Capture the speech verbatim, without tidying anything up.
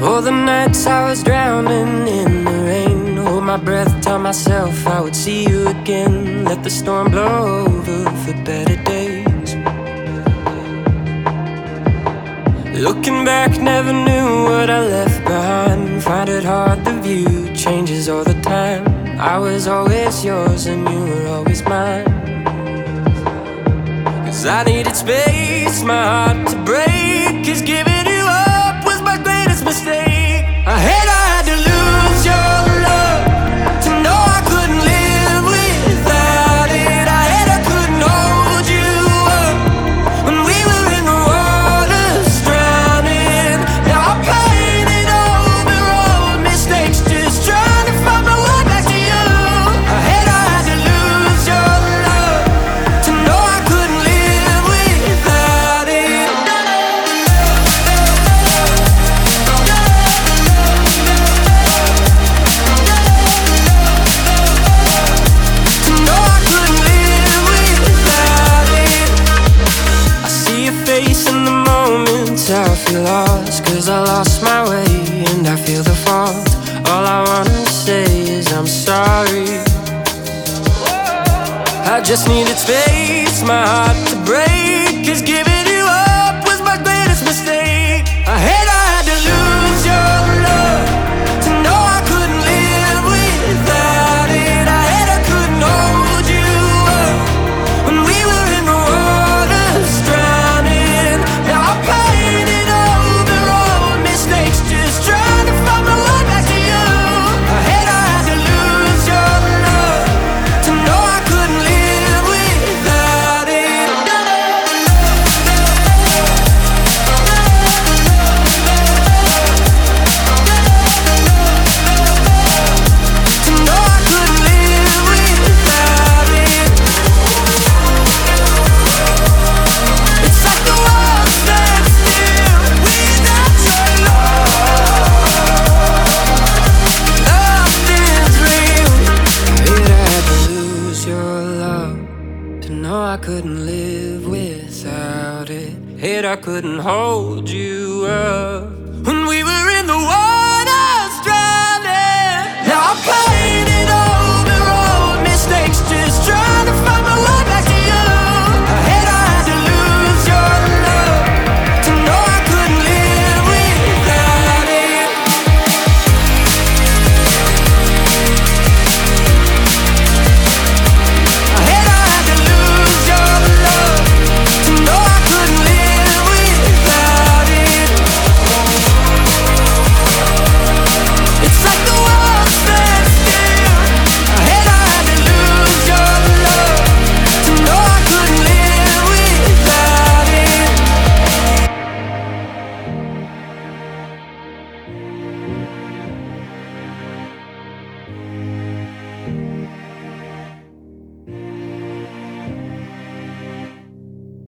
All the nights I was drowning in the rain, hold my breath, tell myself I would see you again. Let the storm blow over for better days. Looking back, never knew what I left behind. Find it hard, the view changes all the time. I was always yours and you were always mine. Cause I needed space, my heart to break. Cause giving you up was my greatest mistake. I had I had to lose your love to know I couldn't live without it. I had I couldn't hold you up when we were in the waters drowning. Now I'm paying it over old mistakes, just trying to find my way back to you. I had I had to lose your love to know I couldn't live without it. To know I couldn't live without it. I see your face in the moments I feel lost, cause I lost my way and I feel the fault. All I wanna say is I'm sorry. I just needed space, my heart to break. Cause giving you up was my greatest mistake. I had I had to lose your love to know I couldn't live without it. I had I couldn't hold you up when we were in the waters drowning. Now I'm paying it over old mistakes, just trying to find my way back to you. I had I had to lose your love to know I couldn't live without it. To know I couldn't live without it. It's like the world stands still without your love. Nothing's real. Hate I had to lose your love to know I couldn't live without it. Hate I couldn't hold you up when we were in the water.